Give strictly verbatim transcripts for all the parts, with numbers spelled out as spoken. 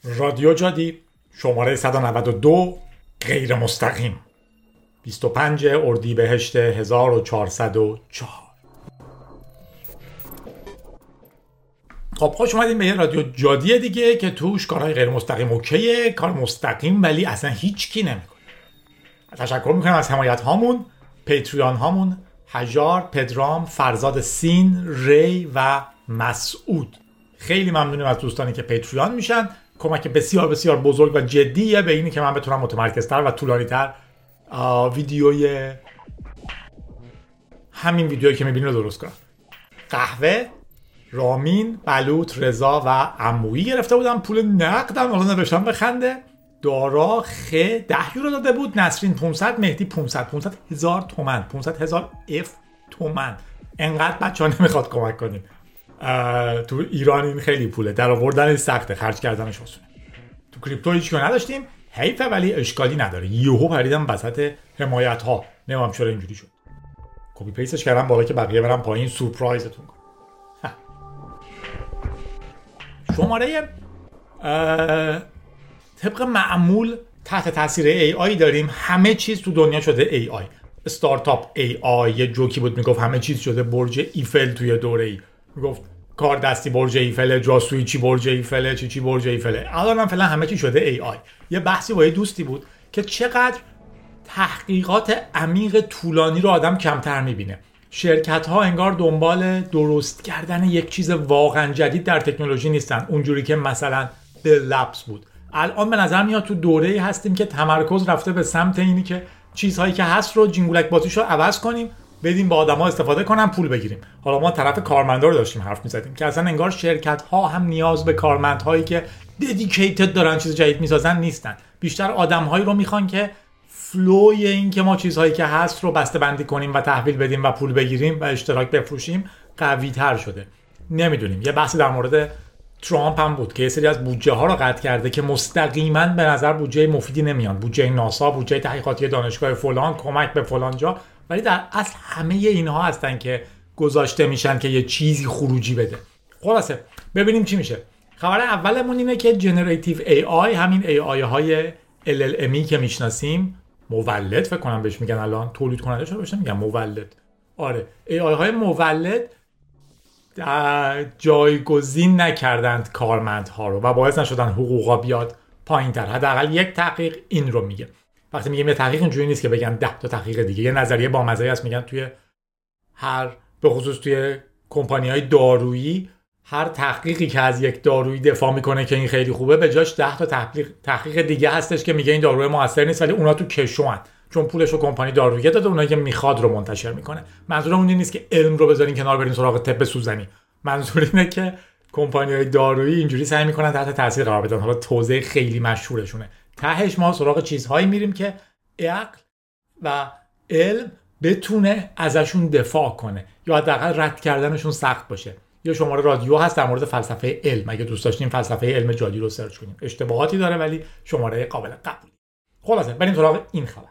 رادیو جادی شماره صد و نود و دو غیر مستقیم بیست و پنجم اردیبهشت هزار و چهارصد و چهار. خب خوش اومدین به یه رادیو جادی دیگه که توش کارهای غیر مستقیم اوکیه، کار مستقیم ولی اصلا هیچ کی نمیکنه. تشکر میکنم از حمایت هامون، پیتریان هامون، هجار، پدرام، فرزاد سین، ری و مسعود. خیلی ممنونیم از دوستانی که پیتریان میشن. کمک بسیار بسیار بزرگ و جدیه به اینی که من بتونم متمرکزتر و طولانی‌تر ویدیوی همین ویدیویی که میبینید رو درست کنم. قهوه، رامین، بلوط، رضا و عمویی گرفته بودم پول نقدم، حالا نوشتم بخنده. دارا خ ده یورو داده بود، نسرین پانصد، مهدی پانصد، پانصد هزار تومن، پانصد هزار اف تومن. انقدر بچه ها نمیخواد کمک کنیم. تو ایران این خیلی پوله، در آوردن سخته، خرج کردنش آسونه. تو کریپتو هیچ کاری نداشتیم، حیفه ولی اشکالی نداره. یهو پریدم وسط حمایت ها، نمیدونم چرا اینجوری شد. کپی پیستش کردم بالا که بقیه برم پایین سورپرایزتون کنم. شماره طبق معمول تحت تاثیر ای آی داریم. همه چیز تو دنیا شده ای آی. استارتاپ ای آی. یه جوکی بود میگفت همه چیز شده برج ایفل توی دوره ای. میگفت کار دستی برج ایفل، جاسویی چی برج ایفل، چی چی برج ایفل. الانم فعلا همه چی شده ای آی. یه بحثی با یه دوستی بود که چقدر تحقیقات عمیق طولانی رو آدم کمتر میبینه. شرکت ها انگار دنبال درست کردن یک چیز واقعا جدید در تکنولوژی نیستن، اونجوری که مثلا بیل لبس بود. الان به نظر میاد تو دوره‌ای هستیم که تمرکز رفته به سمت اینی که چیزهایی که هست رو جینگولک بازیش رو عوض کنیم، بدیم با آدما استفاده کنن، پول بگیریم. حالا ما طرف کارمندا رو داشتیم حرف می‌زدیم که اصلا انگار شرکت ها هم نیاز به کارمندهایی که ددیکیتد دارن چیز جدید میسازن نیستن. بیشتر آدم‌هایی رو میخوان که فلوی این که ما چیزهایی که هست رو بسته‌بندی کنیم و تحویل بدیم و پول بگیریم و اشتراک بفروشیم قوی‌تر شده. نمیدونیم. یه بحثی در مورد ترامپ هم بود که یه سری از بودجه ها رو قطع کرده که مستقیما به نظر بودجه مفیدی نمیان. بودجه ناسا، بودجه تحقیقاتی دانشگاه فلان، کمک به فلان جا، ولی در اصل همه اینها هستن که گذاشته میشن که یه چیزی خروجی بده. خلاصه ببینیم چی میشه. خبر اولمون اینه که جنراتیو ای آی، همین ای آی های ال ال ام ای که میشناسیم، مولد فکر کنم بهش میگن، الان تولید کننده شده بهش میگن مولد. آره، ای آی های مولد جایگزین نکردند کارمندها رو و باعث نشدن حقوقا بیاد پایین‌تر. حداقل یک تحقیق این رو میگه. وقتی میگیم یه تحقیق اینجوری نیست که بگن ده تا تحقیق دیگه. یه نظریه با مزه است، میگن توی هر به خصوص توی کمپانی‌های دارویی هر تحقیقی که از یک دارویی دفاع میکنه که این خیلی خوبه، به جاش ده تا تحقیق تحقیق دیگه هستش که میگه این داروی موثر نیست، ولی اونا تو کشوان، چون پولشو کمپانی دارویی داده، اونایی که میخواد رو منتشر میکنه. منظورم اون نیست که علم رو بذارین کنار برین سراغ طب سوزنی. منظور اینه که کمپانی‌های دارویی اینجوری سعی میکنن تحت تاثیر قرار بدن. حالا توضیح خیلی مشهورشونه. تهش ما سراغ چیزهایی میریم که عقل و علم بتونه ازشون دفاع کنه یا حداقل رد کردنشون سخت باشه. یا شماره رادیو هست در مورد فلسفه علم، اگه دوست داشتین فلسفه علم جادی رو سرچ کنیم. اشتباهاتی داره ولی شماره قابل قبولی. خلاصه بریم سراغ این خبر.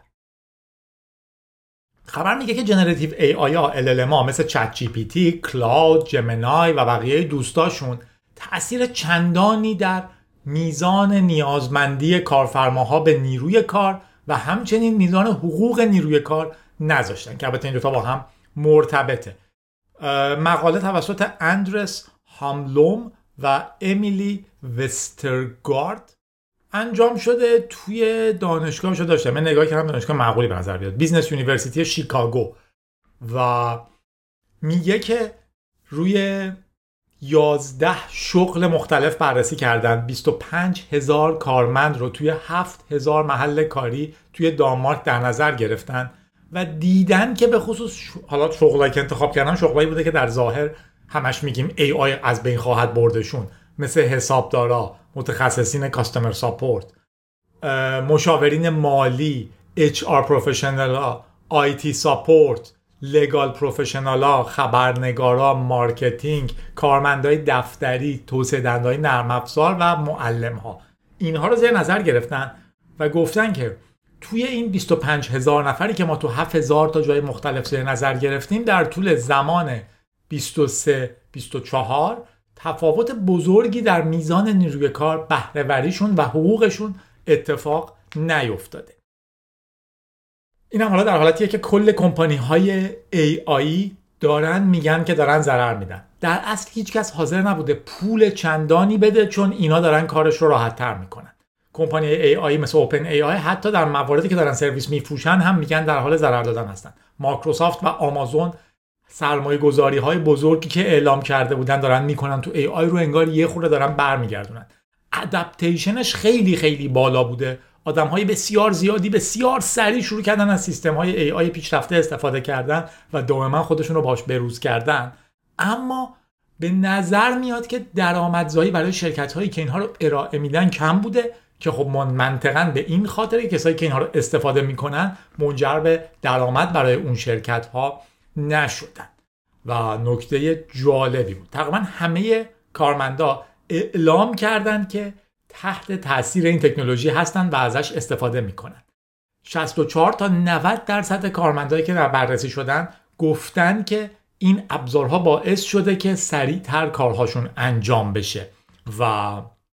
خبر میگه که جنراتیو ای آی ها، ال ال ام ها مثل چت جی پی تی، کلاود، جمینای و بقیه دوستاشون تأثیر چندانی در میزان نیازمندی کارفرماها به نیروی کار و همچنین میزان حقوق نیروی کار نذاشتن که البته این دو تا با هم مرتبطه. مقاله توسط اندرس هاملوم و امیلی وسترگارد انجام شده توی دانشگاه شده داشته. من نگاه کردم، دانشگاه معقولی به نظر بیاد، بیزنس یونیورسیتی شیکاگو، و میگه که روی یازده شغل مختلف بررسی کردن. بیست و پنج هزار کارمند رو توی هفت هزار محل کاری توی دانمارک در نظر گرفتن و دیدن که به خصوص ش... حالا شغلایی که انتخاب کردن شغلایی بوده که در ظاهر همش میگیم ای آی از بین خواهد بردشون، مثل حسابدارا، متخصصین کاستمر ساپورت، مشاورین مالی، اچ آر پروفشنالا، آی تی ساپورت، لگال پروفشنالا، خبرنگارا، مارکتینگ، کارمندای دفتری، توسعه دهنده‌های نرم افزار و معلم‌ها. اینها رو زیر نظر گرفتن و گفتن که توی این بیست و پنج هزار نفری که ما تو هفت هزار تا جای مختلف زیر نظر گرفتیم، در طول زمان بیست و سه بیست و چهار تفاوت بزرگی در میزان نیروی کار، بهره‌وریشون و حقوقشون اتفاق نیفتاده. این هم حالا در حالتیه که کل کمپانی های ای آی دارن میگن که دارن ضرر میدن. در اصل هیچ کس حاضر نبوده پول چندانی بده، چون اینا دارن کارش رو راحت تر میکنن. کمپانی ای آی مثل اوپن ای آی حتی در مواردی که دارن سرویس میفروشن هم میگن در حال ضرر دادن هستن. مایکروسافت و آمازون سرمایه گذاری های بزرگی که اعلام کرده بودن دارن میکنن تو ای آی رو انگار یه خورده دارن برمیگردونن. ادپتیشنش خیلی خیلی بالا بوده. آدم‌های بسیار زیادی بسیار سریع شروع کردن از سیستم‌های ای آی پیشرفته استفاده کردن و دائما خودشون رو باهاش بروز کردن. اما به نظر میاد که درآمدزایی برای شرکت‌هایی که اینها رو ارائه میدن کم بوده، که خب منطقاً به این خاطر کسایی که اینها رو استفاده میکنن منجر به درآمد برای اون شرکت‌ها نشدن. و نکته جالبی بود، تقریبا همه کارمندا اعلام کردن که تحت تاثیر این تکنولوژی هستن و ازش استفاده میکنن. شصت و چهار تا نود درصد کارمندایی که در بررسی شدن گفتن که این ابزارها باعث شده که سریعتر کارهاشون انجام بشه و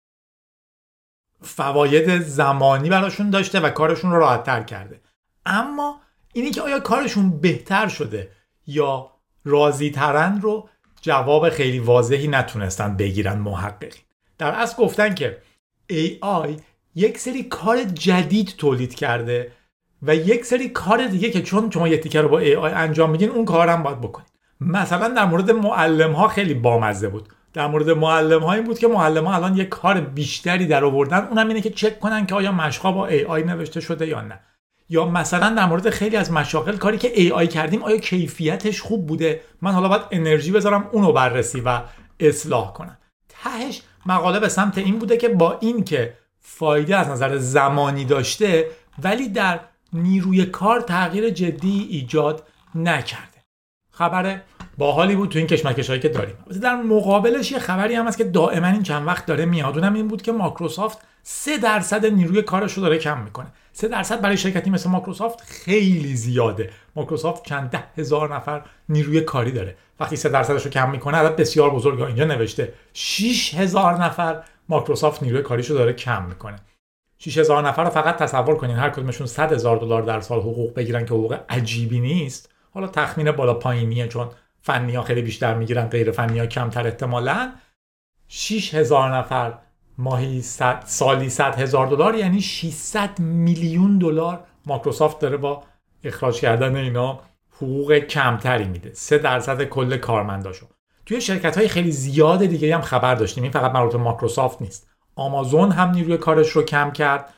فواید زمانی براشون داشته و کارشون رو راحت‌تر کرده. اما اینی که آیا کارشون بهتر شده یا راضی ترن رو جواب خیلی واضحی نتونستن بگیرن محققین. در اصل گفتن که ای آی یک سری کار جدید تولید کرده و یک سری کار دیگه که چون شما یه تیکه رو با ای آی انجام میدین اون کارم باید بکنید. مثلا در مورد معلم ها خیلی بامزه بود. در مورد معلم ها این بود که معلم ها الان یک کار بیشتری در آوردن، اونم اینه که چک کنن که آیا مشقا با ای آی نوشته شده یا نه. یا مثلا در مورد خیلی از مشاغل کاری که ای آی کردیم آیا کیفیتش خوب بوده، من حالا باید انرژی بذارم اونو بررسی و اصلاح کنم. تهش مقاله به سمت این بوده که با این که فایده از نظر زمانی داشته ولی در نیروی کار تغییر جدی ایجاد نکرده. خبر باحالی بود تو این کشمکشایی که داریم. در مقابلش یه خبری هم هست که دائما این چند وقت داره میاد، اونم این بود که مایکروسافت سه درصد نیروی کارش رو داره کم میکنه. سه درصد برای شرکتی مثل مایکروسافت خیلی زیاده. مایکروسافت چند ده هزار نفر نیروی کاری داره. وقتی سه درصدش رو کم میکنه عدد بسیار بزرگه. اینجا نوشته شش هزار نفر مایکروسافت نیروی کاریشو داره کم میکنه. شش هزار نفر رو فقط تصور کنین هر کدومشون صد هزار دلار در سال حقوق بگیرن که حقوق عجیبی نیست. حالا تخمین بالا پایینیه چون فنی‌ها خیلی بیشتر میگیرن، غیر فنی‌ها کمتر احتمالاً. شش هزار نفر ماهی صد، سالی صد هزار دلار، یعنی ششصد میلیون دلار مایکروسافت داره با اخراج کردن اینا حقوق کمتری میده. سه درصد کل کارمنداشو. توی شرکت‌های خیلی زیاد دیگه هم خبر داشتیم، این فقط مربوط به مایکروسافت نیست. آمازون هم نیروی کارش رو کم کرد.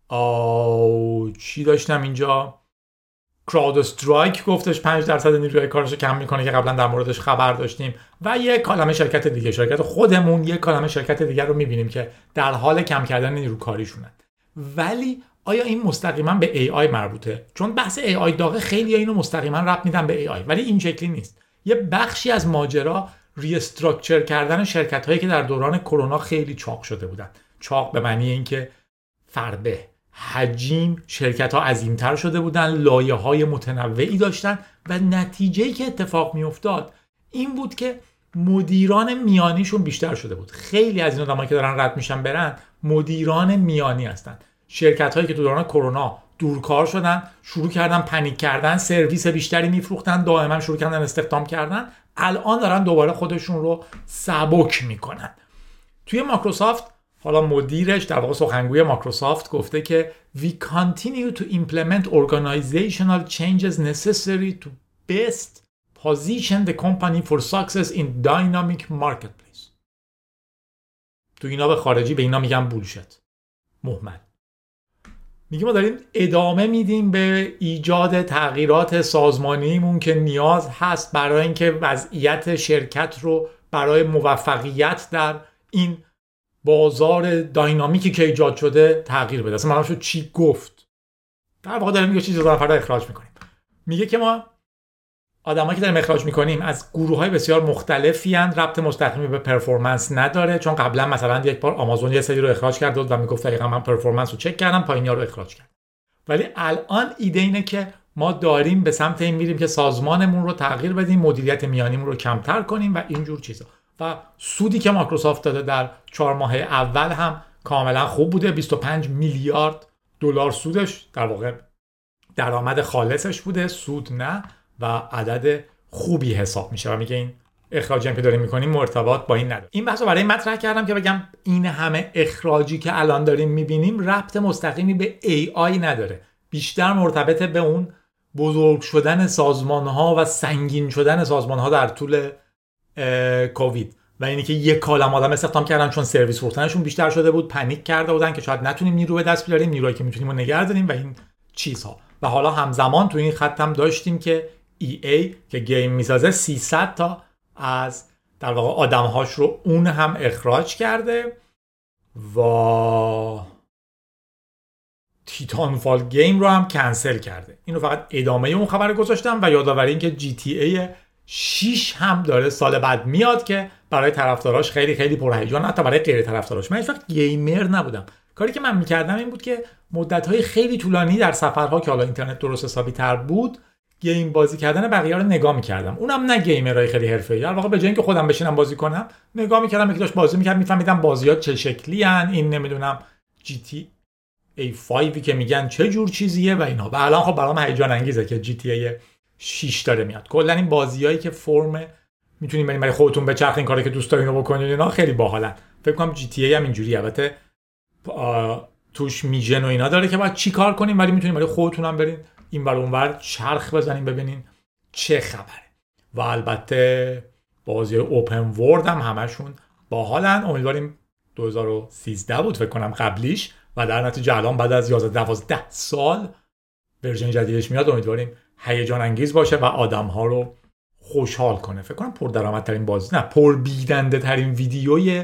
آو چی داشتم اینجا؟ کراود استرایک گفتش پنج درصد نیروی کارش رو کم میکنه که قبلا در موردش خبر داشتیم. و یک کالمه شرکت دیگه، شرکت خودمون یک کالمه شرکت دیگه رو میبینیم که در حال کم کردن نیروی کاریشونن. ولی آیا این مستقیما به ای آی مربوطه؟ چون بحث ای آی داغه، خیلی اینو مستقیما ربط میدن به ای آی، ولی این شکلی نیست. یه بخشی از ماجرا ری استراکچر کردن شرکت هایی که در دوران کرونا خیلی چاق شده بودن. چاق به معنی اینکه فربه حجم شرکت ها عظیمتر شده بودن، لایه های متنوعی داشتن و نتیجه‌ای که اتفاق می افتاد این بود که مدیران میانیشون بیشتر شده بود. خیلی از این آدمایی که دارن رد میشن برن مدیران میانی هستن. شرکت هایی که تو دوران کرونا دورکار شدن، شروع کردن پنیک کردن، سرویس بیشتری میفروختن، دائما شروع کردن استخدام کردن، الان دارن دوباره خودشون رو سبک میکنن. توی مایکروسافت حالا مدیرش در واقع سخنگوی مایکروسافت گفته که we continue to implement organizational changes necessary to best position the company for success in dynamic marketplace. تو اینا به خارجی به اینا میگن بولشت، مهمل. میگه ما داریم ادامه میدیم به ایجاد تغییرات سازمانیمون که نیاز هست برای اینکه وضعیت شرکت رو برای موفقیت در این بازار داینامیکی که ایجاد شده تغییر بده. اصلا معلوم شد چی گفت. در واقع داریم میگه چیزی رو فردا اخراج میکنیم. میگه که ما آدمایی که داریم اخراج میکنیم از گروه‌های بسیار مختلفی اند، ربط مستقیمی به پرفورمنس نداره. چون قبلا مثلا یک بار آمازون یه سری رو اخراج کرده بود و میگفت دقیقاً من پرفورمنس رو چک کردم، پایینیا رو اخراج کردم. ولی الان ایده اینه که ما داریم به سمت این میریم که سازمانمون رو تغییر بدیم، مدیریت میانیمون رو کمتر کنیم و اینجور چیزا. و سودی که مایکروسافت داده در چهار ماه اول هم کاملا خوب بوده. بیست و پنج میلیارد دلار سودش در واقع درآمد خالصش بوده، سود نه، و عدد خوبی حساب میشه و میگه این اخراجی هم که داریم میکنیم مرتبط با این نداره. این بحثو برای مطرح کردم که بگم این همه اخراجی که الان داریم میبینیم ربط مستقیمی به ای آی نداره، بیشتر مرتبط به اون بزرگ شدن سازمان‌ها و سنگین شدن سازمان‌ها در طول کووید و اینی که یک کالم آدم استخدام کردن چون سرویس فروختنشون بیشتر شده بود، پنیک کرده بودن که شاید نتونیم نیرو به دست بیاریم، نیرویی که میتونیم رو نگه داریم و این چیزها. و حالا همزمان تو این خط هم داشتیم که ای ای که گیم میسازه سیصد تا از در واقع آدم‌هاش رو اون هم اخراج کرده و تیتان فال گیم رو هم کنسل کرده. اینو فقط ادامه اون خبر گذاشتم و یادآوری این که جی تی ای شش هم داره سال بعد میاد که برای طرفداراش خیلی خیلی پرهیجان، حتی برای غیر طرفداراش. من هیچ وقت گیمر نبودم. کاری که من میکردم این بود که مدت‌های خیلی طولانی در سفرها که حالا اینترنت درست حسابی تر بود گیم بازی کردن بقیه رو نگاه میکردم. اونم نه گیمرای خیلی حرفه‌ای، در واقع به جای اینکه خودم بشینم بازی کنم نگاه میکردم یکی داشت بازی میکرد، میفهمیدم بازی‌ها چه شکلی ان، این نمیدونم جی تی ای پنج که میگن چه جور چیزیه و اینا. و الان خب برام هیجان انگیزه که جی تی ای شش داره میاد. کلا این بازیایی که فرم میتونین بریم برای خودتون بچرخین کاری که دوست دارین رو بکنین اینا خیلی باحالن. فکر کنم جی تی ای هم اینجوریه. البته توش میژن و اینا داره که باید چی کار کنین، ولی میتونین برای خودتون هم برین این ور اون ور چرخ بزنین ببینین چه خبره. و البته بازی اوپن ورلد هم همشون باحالن. امیدواریم دو هزار و سیزده بود فکر کنم قبلیش و در نتیجه الان بعد از یازده دوازده سال ورژن جدیدش میاد. امیدواریم هیجان انگیز باشه و آدم‌ها رو خوشحال کنه. فکر کنم پردرآمدترین بازی، نه پربیننده ترین ویدیوی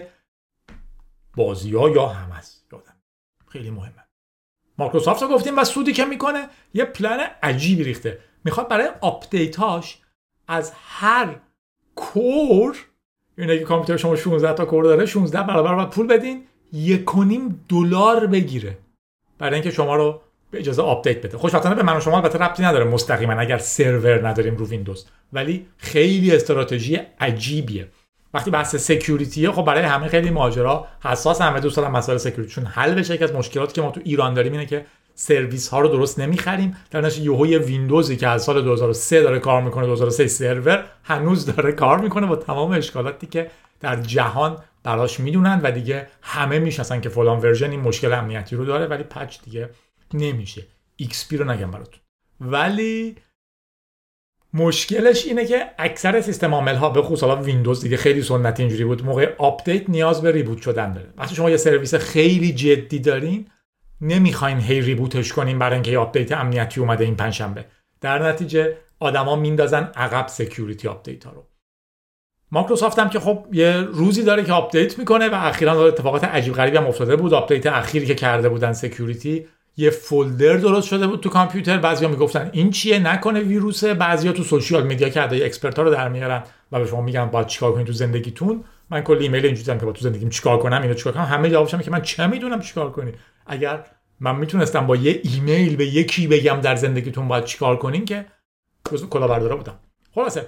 بازی‌ها یا هم است. یادم خیلی مهمه. مایکروسافت رو گفتیم و سودی که میکنه یه پلن عجیبی ریخته. میخواد برای آپدیتاش از هر کور، یعنی اگه کامپیوتر شما شانزده تا کور داره شانزده برابر باید پول بدین، یک و نیم دلار بگیره برای اینکه شما رو به اجازه آپدیت بده. خوشبختانه به من و شما البته ربطی نداره مستقیما اگر سرور نداریم رو ویندوز، ولی خیلی استراتژی عجیبیه. وقتی بحث سکیوریتیه خب برای همه خیلی ماجرا حساس، همه دوست دارن مسائل سکیوریتیشون حل بشه. یکی از مشکلاتی که ما تو ایران داریم اینه که سرویس ها رو درست نمیخریم، در نتیجه یهو ویندوزی که از سال دو هزار و سه داره کار میکنه، دو هزار و سه سرور هنوز داره کار میکنه با تمام اشکالاتی که در جهان براش میدونن و دیگه همه میشناسن که فلان ورژن این مشکل امنیتی رو داره ولی پچ دیگه نمیشه. ایکس پی رو نگم براتون. ولی مشکلش اینه که اکثر سیستم عامل ها به خصوص حالا ویندوز دیگه خیلی سنتی اینجوری بود، موقع آپدیت نیاز به ریبوت شدن داره. وقتی شما یه سرویس خیلی جدی دارین نمیخواین هی ریبوتش کنین برای اینکه یه آپدیت امنیتی اومده این پنجشنبه، در نتیجه آدما میندازن عقب سکیوریتی آپدیت ها رو. مایکروسافت هم که خب یه روزی داره که آپدیت میکنه و اخیراً اتفاقات عجیب غریبی هم افتاده بود. آپدیت اخیری که کرده بودن سکیوریتی یه فولدر درست شده بود تو کامپیوتر، بعضیا میگفتن این چیه نکنه ویروسه، بعضیا تو سوشیال میدیا که ادای اکسپرتا رو در میارن و به شما میگن باید چیکار کنین تو زندگیتون. من کلی ایمیل اینجوری دیدم که با تو زندگیم چیکار کنم، اینو چیکار کنم، همه جوابشم که من چه میدونم چیکار کنی. اگر من میتونستم با یه ایمیل به یکی بگم در زندگیتون باید چیکار کنین که کلاهبردارا بودم. خلاصه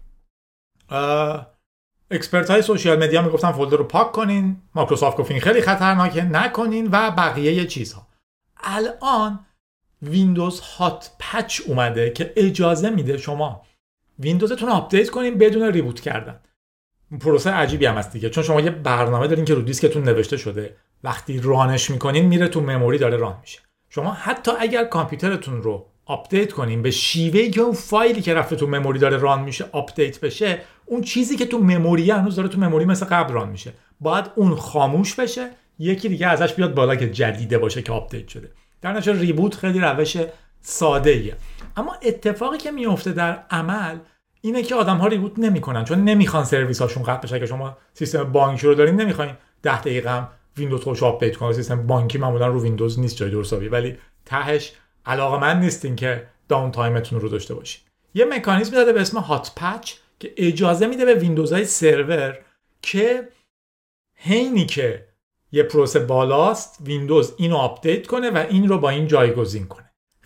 اکسپرت های سوشیال مدیا میگفتن فولدر رو پاک کنین، مایکروسافت گفت این خیلی خطرناکه نکنین و بقیه چیزها. الان ویندوز هات پچ اومده که اجازه میده شما ویندوزتون رو آپدیت کنین بدون ریبوت کردن. پروسه عجیبی هم هست دیگه، چون شما یه برنامه دارین که رو دیسکتون نوشته شده، وقتی رانش میکنین میره تو مموری داره ران میشه. شما حتی اگر کامپیوترتون رو آپدیت کنین به شیوهی که اون فایلی که رفته تو مموری داره ران میشه آپدیت بشه، اون چیزی که تو مموری هنوز داره تو مموری مثل قبل ران میشه، باید اون خاموش بشه، یکی دیگه ازش بیاد بالا که جدیده باشه که آپدیت شده. در نتیجه ریبوت خیلی روش ساده ایه. اما اتفاقی که میفته در عمل اینه که آدم‌ها ریبوت نمی‌کنن چون نمیخوان سرویس هاشون قطع بشه. که شما سیستم بانکی رو دارین نمیخواین ده دقیقه هم ویندوز خودش آپدیت کنه. سیستم بانکی معمولا رو ویندوز نیست جای درستابی، ولی تهش علاقه‌مند نیستین که داون تایمتون رو داشته باشین. یه مکانیزمی داده به اسم هات پچ که اجازه میده به ویندوزهای سرور که حینی که یه پروسه بالاست ویندوز اینو آپدیت کنه و این رو با این جایگزین کنه.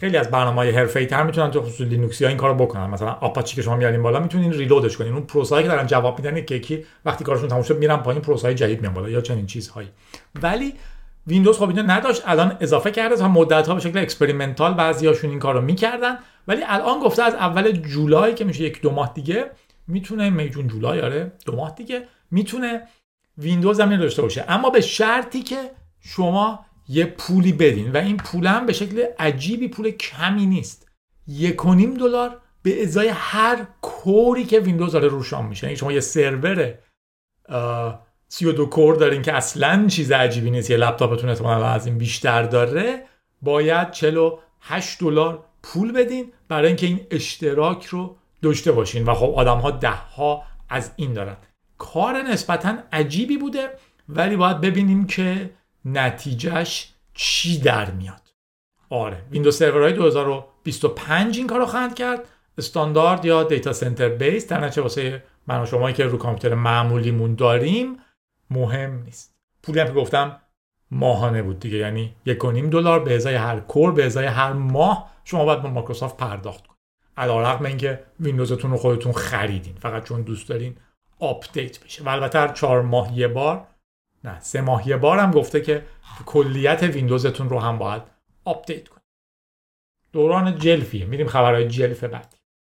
خیلی از برنامه‌های حرفه‌ای‌تر میتونن تو خصوص لینوکسیا این کارو بکنن. مثلا آپاچی که شما میارین بالا میتونین ریلودش کنین، اون پروسه‌ای که دارن جواب میدن که کی وقتی کارشون تموم شد میرن پایین، پروسه‌های جدید میان بالا یا چنین چیزهایی. ولی ویندوز خب اینو نداشت، الان اضافه کرده. تا مدت‌ها به شکل اکسپریمنتال بعضیاشون این کارو میکردن، ولی الان گفته از اول جولای که میشه یک دو ماه دیگه میتونه، می جون جولای آره دو ماه دیگه میتونه ویندوز هم داشته باشه، اما به شرطی که شما یه پولی بدین و این پول هم به شکل عجیبی پول کمی نیست. یک و نیم دلار به ازای هر کوری که ویندوز داره روش آن میشه. یعنی شما یه سرور سی و دو کور دارین که اصلا چیز عجیبی نیست، یه لپتاپتون احتمالاً از این بیشتر داره، باید چهل و هشت دلار پول بدین برای اینکه این اشتراک رو داشته باشین و خب آدم‌ها ده ها از این دارن. کار نسبتاً عجیبی بوده، ولی باید ببینیم که نتیجهش چی در میاد. آره ویندوز سرورهای دو هزار و بیست و پنج این کارو خواهند کرد، استاندارد یا دیتا سنتر بیس، در نتیجه واسه من و شمایی که رو کامپیوتر معمولیمون داریم مهم نیست. پولی هم که گفتم ماهانه بود دیگه، یعنی یک و نیم دلار به ازای هر کور به ازای هر ماه شما باید با مایکروسافت پرداخت کنید، علیرغم اینکه ویندوزتون رو خودتون خریدین فقط چون دوست دارین آپدیت بشه. و البته هر چهار ماه یه بار، نه سه ماه یه بار هم گفته که کلیت ویندوزتون رو هم باید آپدیت کنید. دوران جلفیه، میریم خبرهای جلف بعدی.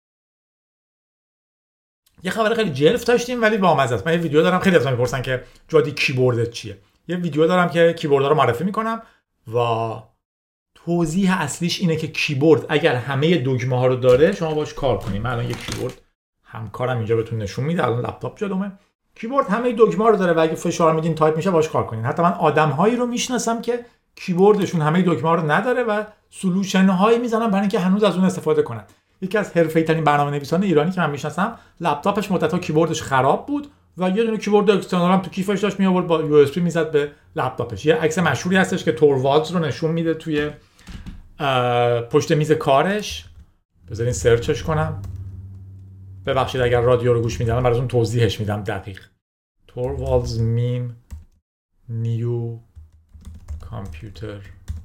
یه خبر خیلی جلف داشتیم ولی بامزه است. من یه ویدیو دارم، خیلی از من میپرسن که جادی کیبوردت چیه. یه ویدیو دارم که کیبوردها رو معرفی میکنم و توضیح اصلیش اینه که کیبورد اگر همه دکمه ها رو داره شما باش کار کنید. من الان یه کیبورد همکارم اینجا بهتون نشون میده، الان لپتاپ جلومه. کیبورد همه دکمه ها رو داره و اگه فشار میدین تایپ میشه، باش کار کنین. حتی من آدم‌هایی رو میشناسم که کیبوردشون همه دکمه ها رو نداره و سولوشن هایی میزنن برای اینکه هنوز از اون استفاده کنن. یکی از حرفه‌ای ترین برنامه‌نویسان ایرانی که من میشناسم، لپتاپش مدت‌ها کیبوردش خراب بود و یه دونه کیبورد اکسترنال هم تو کیفش داشت، می آورد با یو اس بی میزد به لپتاپش. یه عکس مشهوری هستش که توروالدز رو نشون میده توی پشت میز کارش. بذارین سرچش کنم. ببخشید اگر رادیو رو گوش میدم، براتون توضیحش میدم دقیق. توروالدز میم نیو کامپیوتر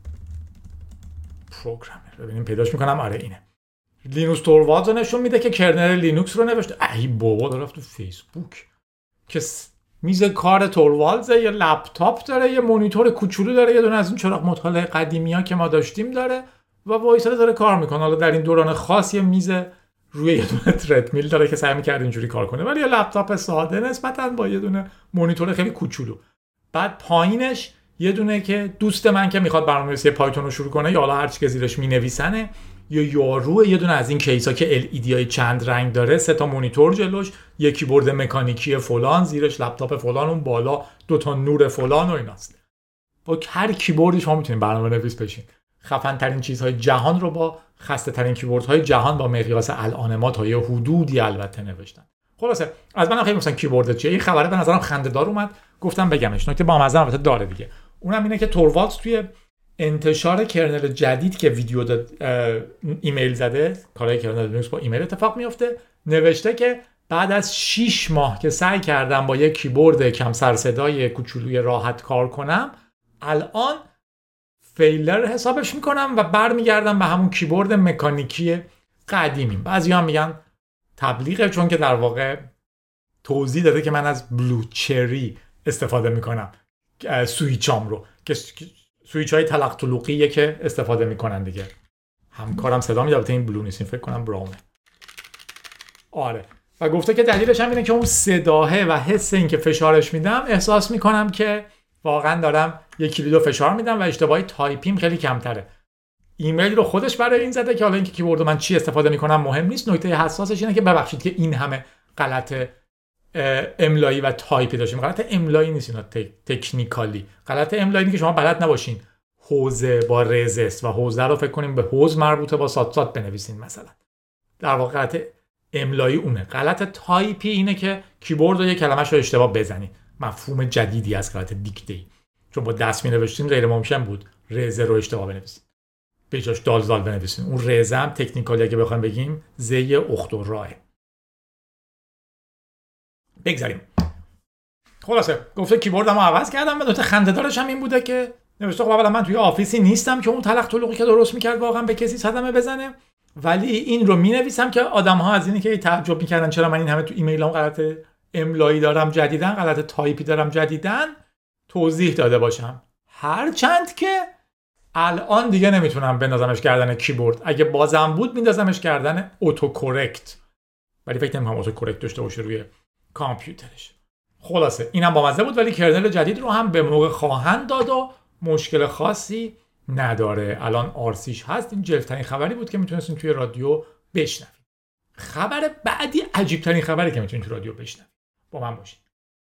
پروگرامر. ببینیم پیداش میکنم. آره اینه. لینوکس توروالدز رو نشون میده که کرنل لینوکس رو نوشته. ای بابا داره تو فیسبوک که میز کار توروالدز، یه لپتاپ داره، یه مانیتور کوچولو داره، یه دونه از این چراغ مطالعه قدیمی‌ها که ما داشتیم داره و وایساده داره کار میکنه. حالا در این دوران خاص یه میز روی یه دونه تردمیل داره که سعی می‌کرد اینجوری کار کنه، ولی یه لپتاپ ساده نسبتاً با یه دونه مانیتور خیلی کوچولو. بعد پایینش یه دونه که دوست من که میخواد برنامه‌نویسی پایتون رو شروع کنه یا حالا هر چی که زیرش مینویسنه، یا یارو یه دونه از این کیسا که ال ای دی های چند رنگ داره، سه تا مانیتور جلوش، یک کیبورد مکانیکی فلان، زیرش لپتاپ فلان، اون بالا دو تا نور فلان و ایناست. با هر کیبوردی شما میتونید برنامه‌نویس بشین. خفن ترین چیزهای جهان رو با خسته ترین کیبوردهای جهان با مقیاس الان ما تا یه حدودی البته نوشتن. خلاصه از منم خیلی مثلا کیبورد چیه، این خبره به نظرم خنده‌دار اومد، گفتم بگمش. نکته بامزه البته داره دیگه. اونم اینه که توروالدز توی انتشار کرنل جدید که ویدیو داد ایمیل زده، کارهای کرنل لینوکس با ایمیل اتفاق میفته، نوشته که بعد از شش ماه که سعی کردم با یک کیبورد کم سر صدای کوچولوی راحت کار کنم، الان فیلر حسابش میکنم و برمیگردم به همون کیبورد مکانیکی قدیمیم. بعضی هم میگن تبلیغه، چون که در واقع توضیح داده که من از بلو چری استفاده میکنم، سویچام رو که سویچ های تلق طلوقیه که استفاده میکنن دیگه. همکارم صدا میده، البته این بلو نیست، فکر کنم براونه. آره، و گفته که دلیلش هم اینه که اون صداه و حس این که فشارش میدم احساس میکنم که واقعا دارم یک کلیدو فشار میدم و اشتباهی تایپیم خیلی کمتره. ایمیل رو خودش برای این زده که حالا اینکه کیبورد من چی استفاده میکنم مهم نیست. نکته حساسش اینه که ببخشید که این همه غلط املایی و تایپی داشتیم. غلط املایی نیست اینا، تکنیکالی غلط املایی اینه که شما بلد نباشین حوزه با رزست و حوزه رو فکر کنیم به حوز مربوطه با سات سات بنویسین مثلا. در واقع غلط املایی اونه. غلط تایپی اینه که کیبورد رو یک کلمه‌شو اشتباه بزنی. مفهوم جدیدی از غلط دیکته، چون با دست می‌نوشتین غیر ممکن بود رزه رو اشتباه بنویسین، به جاش دال دال بنویسین. اون رزه هم تکنیکالی اگه بخوایم بگیم زی اخت و راه. بگذاریم. خلاصه گفته کیبوردمو عوض کردم و نکته خنده‌دارش هم این بوده که نوشته خب اولا من توی آفیسی نیستم که اون تلق طلقی که درست میکرد واقعا به کسی صدمه بزنه، ولی این رو مینویسم که آدم‌ها از اینی که تعجب میکردن چرا من این همه تو ایمیلام غلط املایی دارم جدیدن، غلط تایپی دارم جدیدن، توضیح داده باشم. هرچند که الان دیگه نمیتونم بندازمش گردن کیبورد، اگه بازم بود میندازمش گردن اتو کورکت، ولی فکر نمی‌کنم اتو کورکت داشته باشه روی کامپیوترش. خلاصه اینم با مزه بود، ولی کرنل جدید رو هم به موقع خواهند داد و مشکل خاصی نداره. الان آرسیش هست. این جلوترین خبری بود که میتونستین توی رادیو بشنوید. خبر بعدی عجیب ترین خبری که میتونین توی رادیو بشنوید. با من باشید.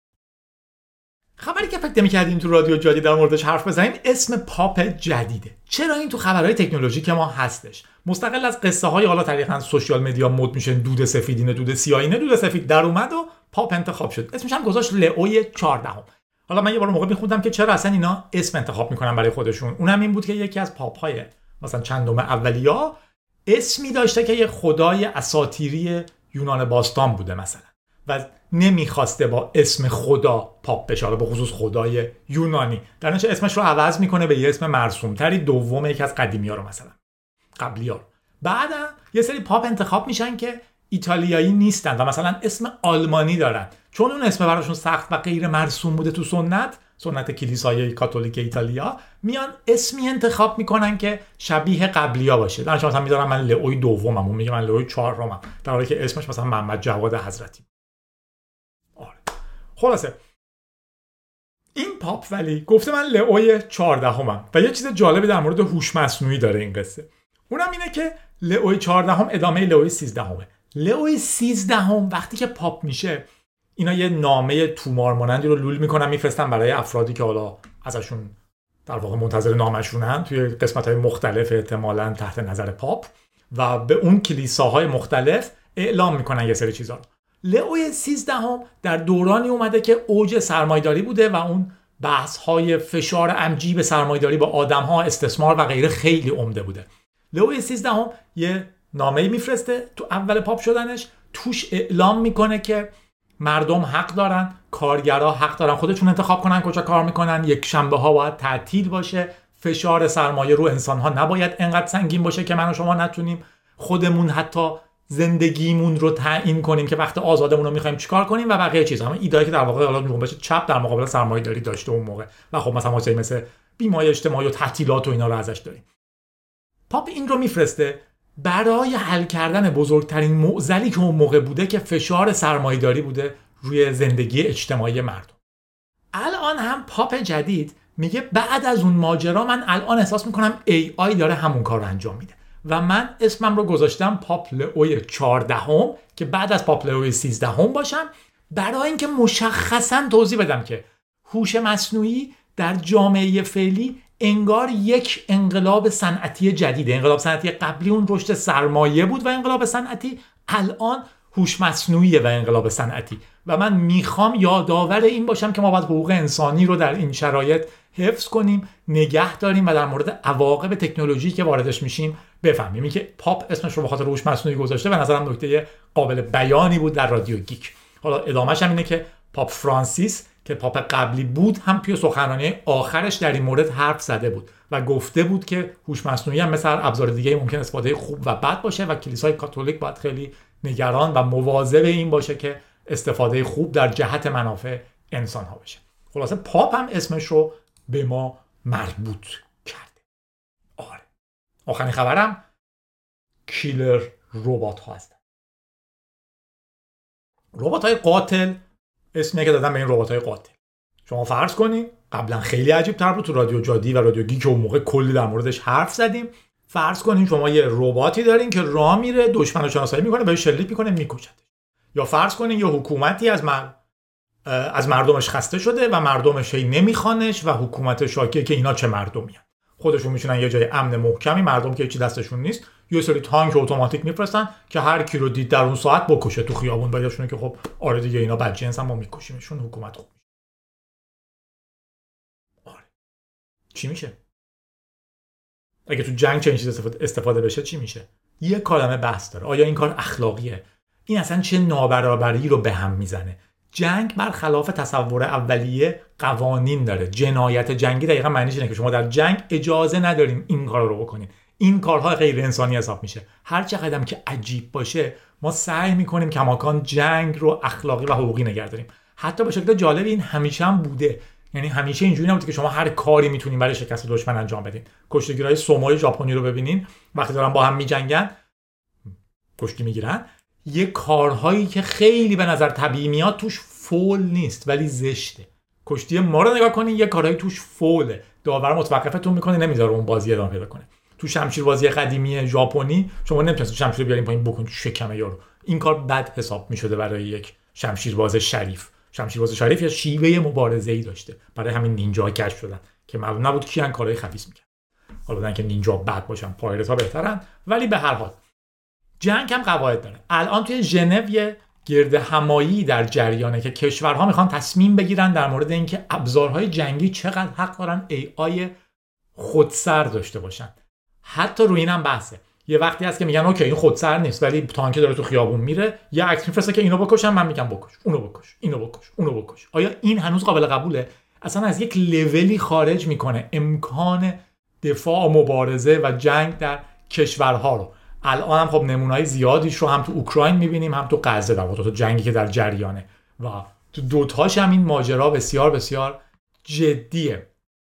خبری که فکر نمی‌کردیم تو رادیو جدید در موردش حرف بزنیم اسم پاپ جدیده. چرا این تو خبرهای تکنولوژیک ما هستش؟ مستقل از قصه های حالا طریقاً سوشال مدیا مد میشه دود سفیدینه دود سیاهینه، دود سفید در اومد و پاپ انتخاب شد. اسمش هم گذاشت لئوی چهاردهم. حالا من یه بار موقع می‌خوندم که چرا اصلا اینا اسم انتخاب میکنن برای خودشون. اونم این بود که یکی از پاپ‌های مثلا چندم اولیا اسمی داشته که یه خدای اساطیری یونان باستان بوده مثلا و نمیخواسته با اسم خدا پاپ بشه، به خصوص خدای یونانی. در نتیجه اسمش رو عوض میکنه به یه اسم مرسوم‌تری، دوم یکی از قدیمی‌ها رو مثلا قبلی‌ها رو. بعدم یه سری پاپ انتخاب میشن که ایتالیایی نیستن و مثلا اسم آلمانی دارن، چون اون اسم براشون سخت و غیر مرسوم بوده تو سنت سنت کلیسای کاتولیک ایتالیا، میان اسمی انتخاب میکنن که شبیه قبلی‌ها باشه. در مثلا میذارم من لئوی دومم، اون میگه من لئوی چهارمم، در حالی که اسمش مثلا محمد جواد حضرتی. آره. خلاصه این پاپ ولی گفته من لئوی چهاردهمم و یه چیز جالبی در مورد هوش مصنوعی داره این قصه. اونم اینه که لئوی چهاردهم ادامه لئوی سیزدهمه. لئوی سیزدهم وقتی که پاپ میشه اینا یه نامه تومار مانندی رو لول میکنن میفرستن برای افرادی که حالا ازشون در واقع منتظر نامشونن توی قسمت‌های مختلف احتمالاً تحت نظر پاپ و به اون کلیساهای مختلف اعلام میکنن یه سری چیزا رو. لئوی سیزدهم در دورانی اومده که اوج سرمایه‌داری بوده و اون بحث‌های فشار امجی به سرمایه‌داری با آدم‌ها، استثمار و غیره خیلی عمده بوده. لئوی سیزدهم یه نامه‌ای میفرسته تو اول پاپ شدنش، توش اعلام میکنه که مردم حق دارن، کارگرها حق دارن خودشون انتخاب کنن کجا کار میکنن، یک شنبه ها باید تعطیل باشه، فشار سرمایه رو انسان ها نباید انقدر سنگین باشه که من و شما نتونیم خودمون حتی زندگیمون رو تعیین کنیم که وقت آزادمون رو میخوایم چیکار کنیم و بقیه چیزا. همین ایده که در واقع حالا جنبش چپ در مقابل سرمایه‌داری داشته اون موقع و خب مثلا واسه مثل بیماری اجتماعی و تعطیلات و اینا رو ازش داریم. پاپ این رو میفرسته برای حل کردن بزرگترین معضلی که اون موقع بوده که فشار سرمایه‌داری بوده روی زندگی اجتماعی مردم. الان هم پاپ جدید میگه بعد از اون ماجرا من الان احساس میکنم ای آی داره همون کار رو انجام میده و من اسمم رو گذاشتم پاپ لئوی چهاردهم که بعد از پاپ لئوی سیزدهم باشم، برای اینکه مشخصاً توضیح بدم که هوش مصنوعی در جامعه فعلی انگار یک انقلاب صنعتی جدیده. انقلاب صنعتی قبلی اون رشد سرمایه بود و انقلاب صنعتی، الان هوش مصنوعی و انقلاب صنعتی و من میخوام یادآور این باشم که ما باید حقوق انسانی رو در این شرایط حفظ کنیم، نگه داریم و در مورد عواقب تکنولوژی که واردش میشیم بفهمیم. این که پاپ اسمش رو به خاطر هوش مصنوعی گذاشته به نظرم نکته قابل بیانی بود در رادیو گیک. حالا ادامه‌ش هم اینه که پاپ فرانسیس که پاپ قبلی بود هم توی سخنرانی آخرش در این مورد حرف زده بود و گفته بود که هوش مصنوعی هم مثل ابزار دیگه ممکن استفاده خوب و بد باشه و کلیسای کاتولیک باید خیلی نگران و مواظب این باشه که استفاده خوب در جهت منافع انسان ها بشه. خلاصه پاپ هم اسمش رو به ما مربوط کرده. آره. آخرین خبرم کیلر ربات ها هستن. ربات های قاتل اسمی که دادن به این ربات های قاتل. شما فرض کنید قبلا خیلی عجیب تر بود، تو رادیو جادی و رادیو گیک اون موقع کلی در موردش حرف زدیم. فرض کنید شما یه رباتی دارین که راه میره دشمن رو شناسایی میکنه، بهش شلیک میکنه میکشتش. یا فرض کنید یه حکومتی از مر... از مردمش خسته شده و مردمش هی نمیخوانش و حکومت شاکیه که اینا چه مردمیان، خودشون میشونن یه جای امن محکمی، مردم که هیچی دستشون نیست یه سری تانک اتوماتیک میفرستن که هر کی رو دید در اون ساعت بکشه تو خیابون. بعدشونه که خب آره دیگه اینا بدجنس هم ما میکشیمشون، حکومت خوب میشه. آره چی میشه اگه تو جنگ چه این چیز استفاده بشه؟ چی میشه؟ یه کلمه بحث داره. آیا این کار اخلاقیه؟ این اصلا چه نابرابری رو به هم میزنه؟ جنگ برخلاف تصور اولیه قوانین داره. جنایت جنگی دقیقا معنیش اینه که شما در جنگ اجازه ندارین این کارا رو بکنین. این کارها غیر انسانی حساب میشه. هر چقدر که عجیب باشه ما سعی میکنیم کماکان جنگ رو اخلاقی و حقوقی نگه داریم. حتی به شکل جالب این همیشه هم بوده. یعنی همیشه اینجوری نبوده که شما هر کاری میتونین برای شکست دشمن انجام بدین. کشتیگیرای سوموی ژاپنی رو ببینین، وقتی دارن با هم میجنگن کشتی میگیرن، یه کارهایی که خیلی به نظر طبیعی میاد توش فول نیست ولی زشته. کشتی ما رو نگاه کنین، یه کارهایی توش فوله، داور متوقفتون میکنه، نمیذاره اون بازی ادامه پیدا کنه. تو شمشیربازی قدیمی ژاپنی شما نمیتونید شمشیر بیارین پایین بکن شکم یارو. این کار بد حساب میشده برای یک شمشیرباز شریف. شمشیرباز شریف یا شیوه مبارزه‌ای داشته. برای همین نینجا کشف شدن که معلوم نبود کیان کارهای خبیث میکنن. حالا بدن که نینجا بد باشن، پایرت ها بهترن، ولی به هر حال جنگ هم قواعد داره. الان توی ژنو یه گرد همایی در جریانه که کشورها میخوان تصمیم بگیرن در مورد اینکه ابزارهای جنگی چقدر حق دارن ای آی خودسر داشته باشن. حتی روی اینم بحثه. یه وقتی هست که میگن اوکی این خودسر نیست ولی تانک داره تو خیابون میره، یه عکس میفرسته که اینو بکشن، من میگم بکش، اونو بکش، اینو بکش، اونو بکش. آیا این هنوز قابل قبوله؟ اصلا از یک لولی خارج میکنه امکان دفاع و مبارزه و جنگ در کشورها رو. الان هم خب نمونه‌های زیادیش رو هم تو اوکراین میبینیم، هم تو غزه، در واقع تو جنگی که در جریانه و تو دوتاش هم این ماجرا بسیار بسیار جدیه.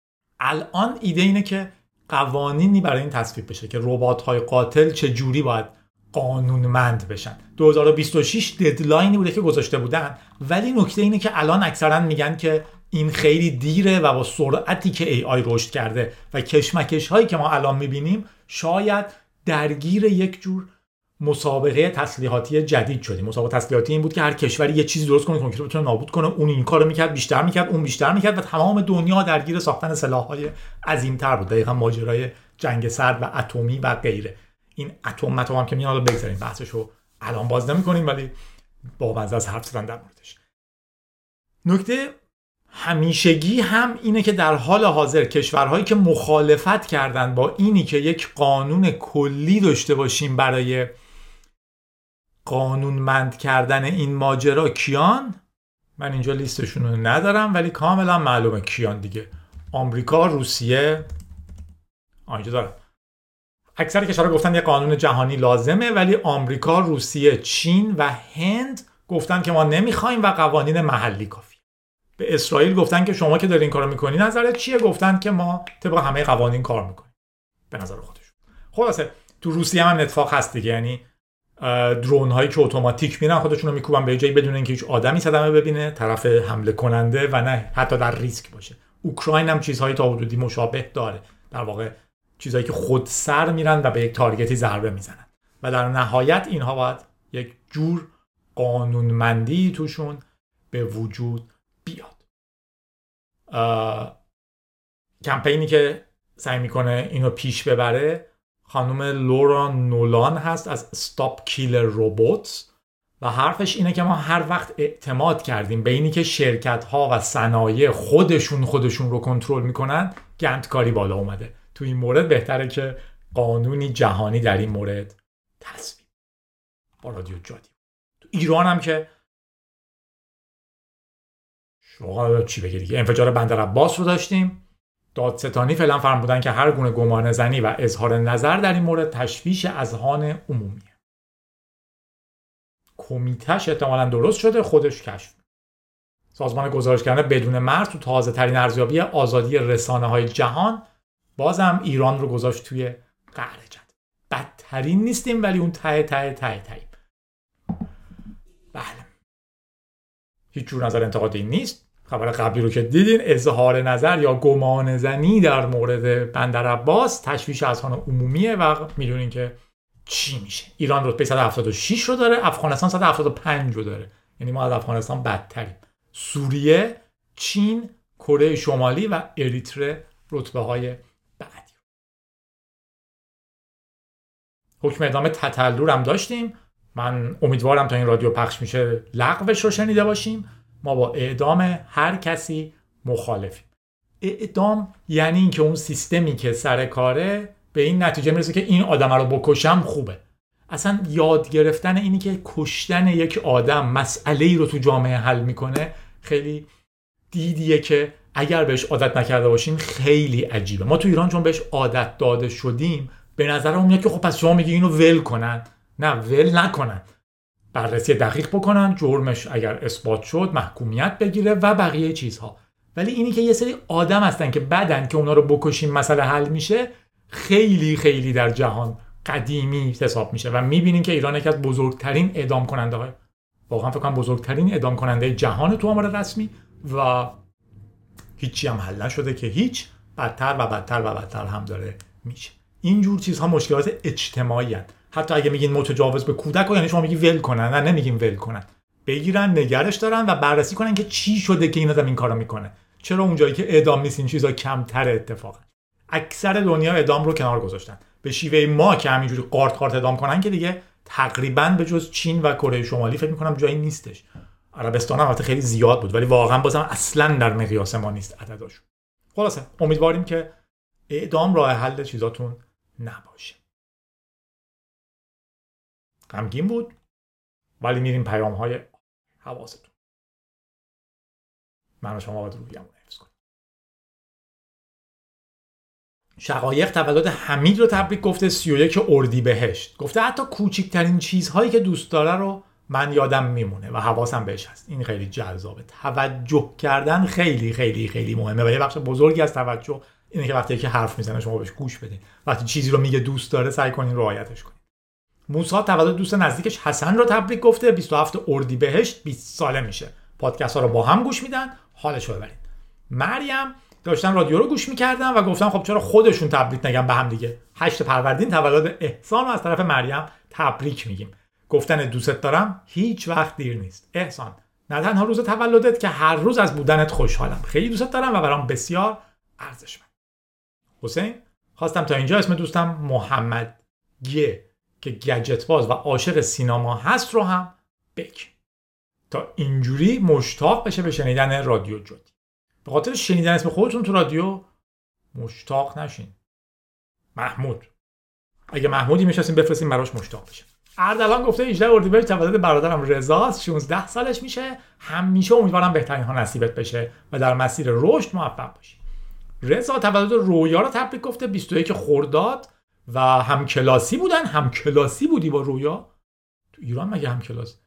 الان ایده اینه که قوانینی برای این تصویب بشه که ربات‌های قاتل چه جوری باید قانونمند بشن. دو هزار و بیست و شش ددلاینی بوده که گذاشته بودن، ولی نکته اینه که الان اکثرا میگن که این خیلی دیره و با سرعتی که ای آی رشد کرده و کشمکش هایی که ما الان میبینیم شاید درگیر یک جور مسابقه تسلیحاتی جدید شدیم. مسابقه تسلیحاتی این بود که هر کشوری یه چیزی درست کنه که بتونه نابود کنه، اون این کارو میکرد بیشتر میکرد، اون بیشتر میکرد و تمام دنیا درگیر ساختن سلاح‌های عظیم‌تر بود. دقیقاً ماجرای جنگ سرد و اتمی و غیره. این اتم متم هم که میاد حالا بگذاریم بحثشو الان باز نمی‌کنیم، ولی با مزه از حرف زدن در موردش. نکته همیشگی هم اینه که در حال حاضر کشورهایی که مخالفت کردن با اینی که یک قانون کلی داشته باشیم برای قانونمند کردن این ماجرا کیان؟ من اینجا لیستشون رو ندارم ولی کاملا معلومه کیان دیگه. آمریکا، روسیه، آنجا دارم. اکثر کشورها گفتن یه قانون جهانی لازمه، ولی آمریکا، روسیه، چین و هند گفتن که ما نمیخوایم و قوانین محلی کافی. به اسرائیل گفتن که شما که دارین این کارو میکنین نظرت چیه؟ گفتن که ما طبق همه قوانین کار میکنیم به نظر خودشون. خلاصه تو روسیه هم اتفاق هست دیگه، یعنی درون هایی که اتوماتیک میرن خودشون رو میکوبن به جایی بدون اینکه هیچ آدمی صدمه ببینه، طرف حمله کننده و نه حتی در ریسک باشه. اوکراین هم چیزهایی تا حدودی مشابه داره، در واقع چیزهایی که خود سر میرن و به یک تارگتی ضربه میزنن و در نهایت اینها باید یک جور قانونمندی توشون به وجود بیاد. کمپینی که سعی میکنه اینو پیش ببره خانم لورا نولان هست از Stop Killer Robots و حرفش اینه که ما هر وقت اعتماد کردیم به اینی که شرکت ها و صنایع خودشون خودشون رو کنترل میکنن، گندکاری بالا اومده. تو این مورد بهتره که قانونی جهانی در این مورد تصویب با رادیو جادی. تو ایران هم که شما چی بگی دیگه، انفجار بندر عباس رو داشتیم. دادستانی فعلا فرمودن که هر گونه گمان زنی و اظهار نظر در این مورد تشویش اذهان عمومیه. کمیتهش احتمالاً درست شده، خودش کشف. سازمان گزارشگران بدون مرز تو تازه ترین ارزیابی آزادی رسانه های جهان بازم ایران رو گذاشت توی قعر جد. بدترین نیستیم ولی اون ته ته ته ته. بله. هیچ جور نظر انتقادی نیست. خبر قبلی رو که دیدین، اظهار نظر یا گمان زنی در مورد بندر عباس تشویش اذهان عمومیه و میدونین که چی میشه. ایران رتبه صد و هفتاد و شش رو داره، افغانستان صد و هفتاد و پنج رو داره. یعنی ما از افغانستان بدتریم. سوریه، چین، کره شمالی و اریتره رتبه های بعدی. حکم اعدام تتلور هم داشتیم. من امیدوارم تا این رادیو پخش میشه لغوش رو شنیده باشیم. ما با اعدام هر کسی مخالفیم. اعدام یعنی اینکه اون سیستمی که سر کاره به این نتیجه میرسه که این آدم رو بکشم خوبه. اصلا یاد گرفتن اینی که کشتن یک آدم مسئله‌ای رو تو جامعه حل میکنه خیلی دیدیه که اگر بهش عادت نکرده باشیم خیلی عجیبه. ما تو ایران چون بهش عادت داده شدیم به نظرمون میاد که خب پس شما میگی اینو ول کنن. نه، ول نکنن، بررسی دقیق بکنن، جرمش اگر اثبات شد محکومیت بگیره و بقیه چیزها. ولی اینی که یه سری آدم هستن که بعدن که اونا رو بکشیم مسئله حل میشه خیلی خیلی در جهان قدیمی حساب میشه و میبینیم که ایران یکی از بزرگترین اعدام کننده های واقعا فکر کنم بزرگترین اعدام کننده جهان تو آمار رسمی و هیچی هم حل نشده که هیچ، بدتر و بدتر و بدتر هم داره میشه. اینجور چیزها مشکلات اجتماعی هستند. حتی اگه میگین متجاوز به کودک، یعنی شما میگی ول کنن، نه نمیگیم ول کنن، بگیرن نگرش دارن و بررسی کنن که چی شده که این آدم این کارو میکنه، چرا اونجایی که اعدام نیست این چیزا کمتر اتفاقا. اکثر دنیا اعدام رو کنار گذاشتن به شیوه ما که همینجوری قارت قارت اعدام کنن که دیگه تقریبا به جز چین و کره شمالی فکر میکنم جایی نیستش. عربستان هم البته خیلی زیاد بود ولی واقعا بازم اصلا در مقیاس ما نیست عددش. خلاصه امیدواریم که اعدام راه حل چیزاتون نباشه. غمگین بود ولی میریم پیام های حواستون. من و شما باید رویمون حفظ کنیم. شقایق تولد حمید رو تبریک گفته. سی و یک اردیبهشت گفته حتی کوچکترین چیزهایی که دوست داره رو من یادم میمونه و حواسم بهش هست. این خیلی جذابه. توجه کردن خیلی خیلی خیلی مهمه و یه بخش بزرگی از توجه اینه که وقتی که حرف میزنه شما بهش گوش بدین. وقتی چیزی رو میگه دوست داره سعی کنین رعایتش کنین. موسی تولد دوست نزدیکش حسن رو تبریک گفته. بیست و هفتم اردیبهشت بیست ساله میشه. پادکست ها رو با هم گوش میدن، حالش رو ببرین. مریم داشتن رادیو رو گوش میکردن و گفتن خب چرا خودشون تبریک نگن به هم دیگه. هشت فروردین تولد احسان رو از طرف مریم تبریک میگیم. گفتن دوستت دارم هیچ وقت دیر نیست. احسان، نه تنها روز تولدت که هر روز از بودنت خوشحالم. خیلی دوستت دارم و برام بسیار ارزشمند. حسین، خواستم تا اینجا اسم دوستم محمد گه که گجت باز و عاشق سینما هست رو هم بگی تا اینجوری مشتاق بشه به شنیدن رادیو جدی. به خاطر شنیدن اسم خودتون تو رادیو مشتاق نشین. محمود، اگه محمودی میشستیم بفرستیم براش مشتاق بشه. اردلان گفته هجدهم اردیبهشت تولد برادرم رضاست، شانزده سالش میشه. همیشه امیدوارم بهترین ها نصیبت بشه و در مسیر رشد موفق باشی. رضا تولد رویا رو تبریک گفته. بیست و یک خرداد و هم کلاسی بودن. هم کلاسی بودی با رویا؟ تو ایران مگه هم کلاس؟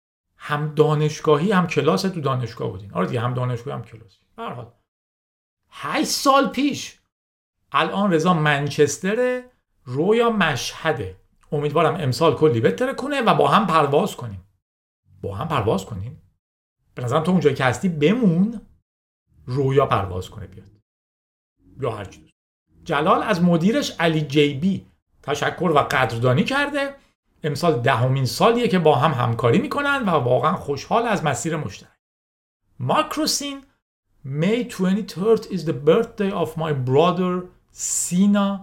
هم دانشگاهی هم کلاس تو دانشگاه بودین. آره دیگه، هم دانشگاهی هم کلاسی. به هر حال هشت سال پیش. الان رضا منچستره، رویا مشهده. امیدوارم امسال کلی بهتره کنه و با هم پرواز کنیم. با هم پرواز کنیم؟ به نظرم تو اونجایی که هستی بمون، رویا پرواز کنه بیاد. یا هر چیز. جلال از مدیرش علی جی بی تشکر و قدردانی کرده. امسال دهمین سالیه که با هم همکاری میکنن و واقعا خوشحال از مسیر مشترک. ماکروسین May twenty-third is the birthday of my brother Sina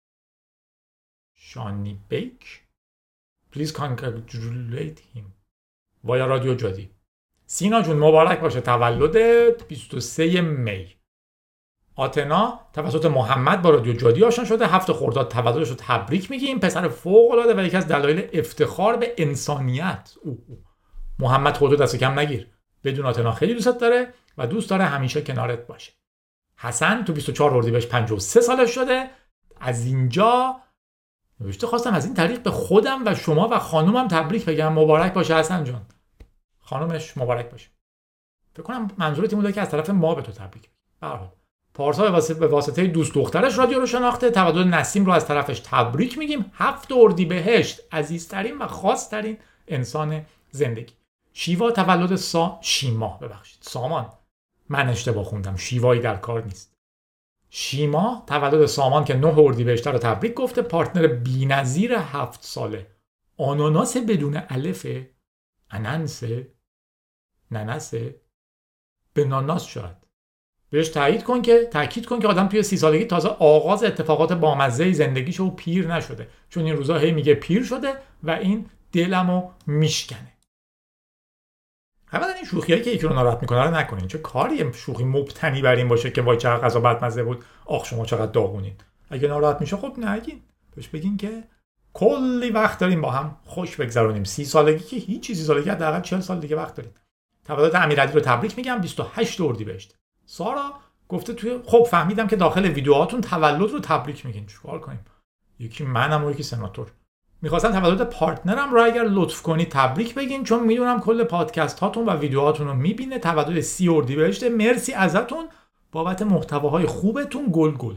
شانی بیک. Please congratulate him. ویا رادیو جدی. سینا جون مبارک باشه تولدت بیست و سوم می. آتنا توسط محمد با رادیو جدی آشنا شده. هفت خرداد تولدش رو تبریک میگیم. پسر فوق العاده و یکی از دلایل افتخار به انسانیت. اوه اوه. محمد خودت دست کم نگیر. بدون آتنا خیلی دوستت داره و دوست داره همیشه کنارت باشه. حسن تو بیست و چهارم اردیبهشت پنجاه و سه سالش شده. از اینجا نوشته خواستم از این طریق به خودم و شما و خانومم تبریک بگم. مبارک باشه حسن جان. خانومش مبارک باشه. فکر کنم منظورت این بوده که از طرف ما به تو تبریک. به هر حال پارسا به واسطه, به واسطه دوست دخترش رادیو رو شناخته. تولد نسیم رو از طرفش تبریک میگیم. هفت اردیبهشت عزیزترین و خاصترین انسان زندگی. شیوا تولد سا شیما ببخشید سامان من اشتباه خوندم، شیوایی در کار نیست. شیما تولد سامان که نه اردیبهشت رو تبریک گفته. پارتنر بی‌نظیر هفت ساله. آناناس بدون الفه، انانسه، ننسه، بناناس شاید. بهش تایید کن که تاکید کن که آدم توی سی سالگی تازه آغاز اتفاقات بامزه زندگیشو و پیر نشده، چون این روزا هی میگه پیر شده و این دلمو میشکنه. اولا این شوخیایی که یکی رو ناراحت میکنه رو نکنین. چه کاری شوخی مبتنی بر این باشه که وای چقدر غذا بدمزه بود، آخ شما چقدر داغونین. اگه ناراحت میشه خب نگین، بهش بگین که کلی وقت داریم با هم خوش بگذرونیم. سی سالگی که هیچ سی سالگی حداقل چهل سال دیگه وقت داریم. تولد امیرعلی رو تبریک میگم، بیست و هشت اردیبهشت. سارا گفته توی خب فهمیدم که داخل ویدیوهاتون تولد رو تبریک میگین، چیکار کنیم؟ یکی منم و یکی سناتور. میخواستم تولد پارتنرم رو اگر لطف کنی تبریک بگین، چون میدونم کل پادکست هاتون و ویدیوهاتون رو میبینه. تولد سی اردیبهشت، مرسی ازتون بابت محتواهای خوبتون. گل گل.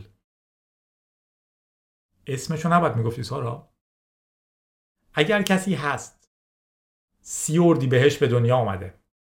اسمشو نباید میگفتی سارا؟ اگر کسی هست سی اردیبهشت به دنیا آمده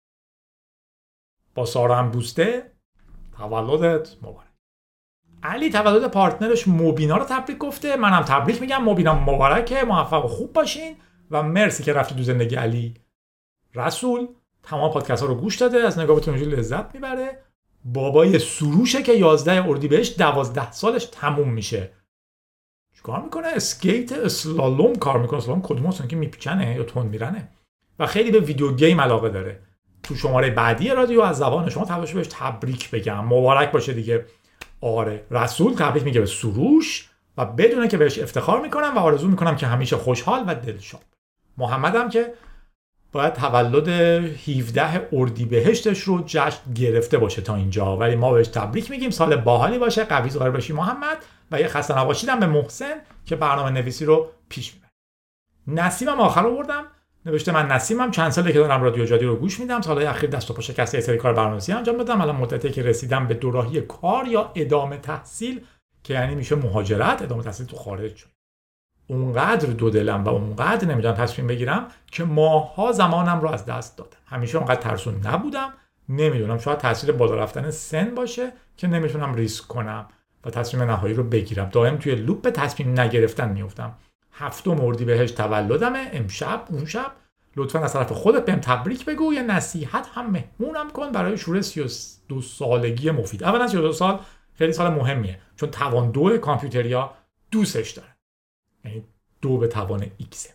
با سارا هم بوسته، تولدت مبارک. علی تولد پارتنرش مبینا رو تبریک گفته، منم تبریک میگم، مبینا مبارکه، موفق و خوب باشین و مرسی که رفتی تو زندگی علی. رسول تمام پادکست ها رو گوش داده، از نگاهتون اونجوری لذت میبره. بابای سروشه که یازده اردیبهشت دوازده سالش تموم میشه. چیکار میکنه؟ اسکیت اسلالوم کار میکنه. اسلالوم کدوم هستن که میپیچنه یا تون میرنه و خیلی به ویدیو گیم علاقه داره. تو شماره بعدی رادیو از زبان شما تلاش بهش تبریک بگم، مبارک باشه دیگه. آره رسول تبریک میگه به سروش و بدونه که بهش افتخار میکنم و آرزو میکنم که همیشه خوشحال و دلشاد. محمدم که باید تولد هفده اردیبهشتش رو جشن گرفته باشه تا اینجا، ولی ما بهش تبریک میگیم، سال باحالی باشه، قوی ظاهر بشی محمد. و یه خسته نباشیدم به محسن که برنامه نویسی رو پیش میبره. نسیمم آخر آوردم، نوشته من نسیمم، چند ساله که دارم رادیو جادی رو گوش میدم، سالهای اخیر دست و پا شکسته یه سری کار برنامه‌نویسی انجام دادم، الان مدته که رسیدم به دوراهی کار یا ادامه تحصیل که یعنی میشه مهاجرت، ادامه تحصیل تو خارج شد. اونقدر دو دلم و اونقدر نمیدونم تصمیم بگیرم که ماها زمانم رو از دست دادم. همیشه اونقدر ترسون نبودم، نمیدونم شاید تاثیر بالا رفتن سن باشه که نمیتونم ریسک کنم و تصمیم نهایی رو بگیرم. دائم توی لوپ تصمیم نگرفتن میافتم. هفتم اردیبهشت تولدمه، امشب اون شب لطفاً از طرف خودت بهم تبریک بگو، یه نصیحت هم مهمونم کن برای شروع سی و دو سالگی مفید. اولا سی و دو سال خیلی سال مهمیه چون توان دو کامپیوتریا دوستش داره، یعنی دو به توان ایکس.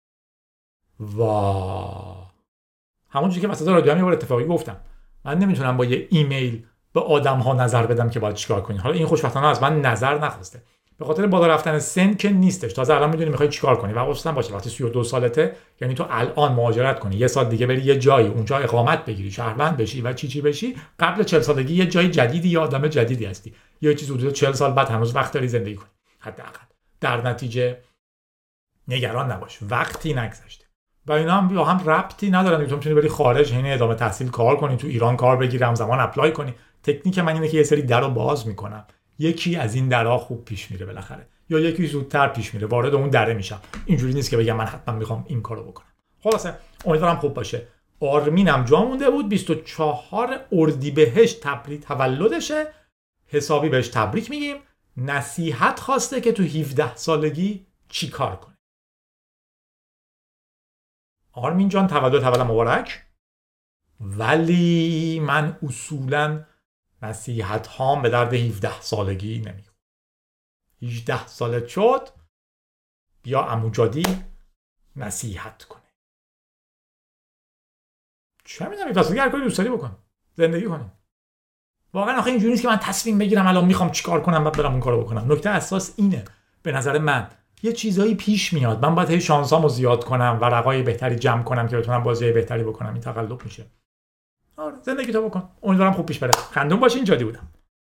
وا همونجوری که مثلا رادیو هم یه بار اتفاقی گفتم، من نمیتونم با یه ایمیل به آدم‌ها نظر بدم که باید چیکار کنی. حالا این خوشبختانه از من نظر نخواسته، به خاطر بالا رفتن سن که نیستش. تازه الان میدونی میخوای چیکار کنی و اصلا باشه وقتی سی و دو سالته، یعنی تو الان مهاجرت کنی، یه سال دیگه بری یه جایی اونجا اقامت بگیری، شهروند بشی و چی چی بشی، قبل چهل سالگی یه جای جدیدی یا آدم جدیدی هستی، یه چیز حدود چهل سال بعد هنوز وقت داری زندگی کنی حداقل. در نتیجه نگران نباش، وقتی نگذشته و اینا هم با هم ربطی ندارن. تو میتونی بری خارج، یعنی ادامه تحصیل کار کنی، تو ایران کار بگیری، همزمان اپلای کنی. تکنیک من اینه که یه سری درو باز میکنم، یکی از این درها خوب پیش میره بالاخره یا یکی زودتر پیش میره، وارد اون دره میشم. اینجوری نیست که بگم من حتما میخوام این کارو بکنم. خلاصه امیدوارم خوب باشه. آرمینم جا مونده بود، بیست و چهار اردیبهشت تبریک تولدشه، حسابی بهش تبریک میگیم. نصیحت خواسته که تو هفده سالگی چی کار کنه. آرمین جان تولد تولد مبارک، ولی من اصولاً نصیحت هام به درد هفده سالگی نمیخوره. هجده سالت شد بیا عمو جادی نصیحت کنه. چه میدونم تا هر کاری دوست داری بکن، زندگی کنیم. واقعا آخه اینجوری نیست که من تصمیم بگیرم الان میخوام چیکار کنم بعد برم اون کارو بکنم. نکته اساس اینه به نظر من یه چیزایی پیش میاد، من باید هی شانسامو زیاد کنم، ورقای بهتری جمع کنم که بتونم بازی بهتری بکنم. این تقلب میشه. آره زندگی تو بکن. امیدوارم خوب پیش بره. خندون باشین. جادی بودم.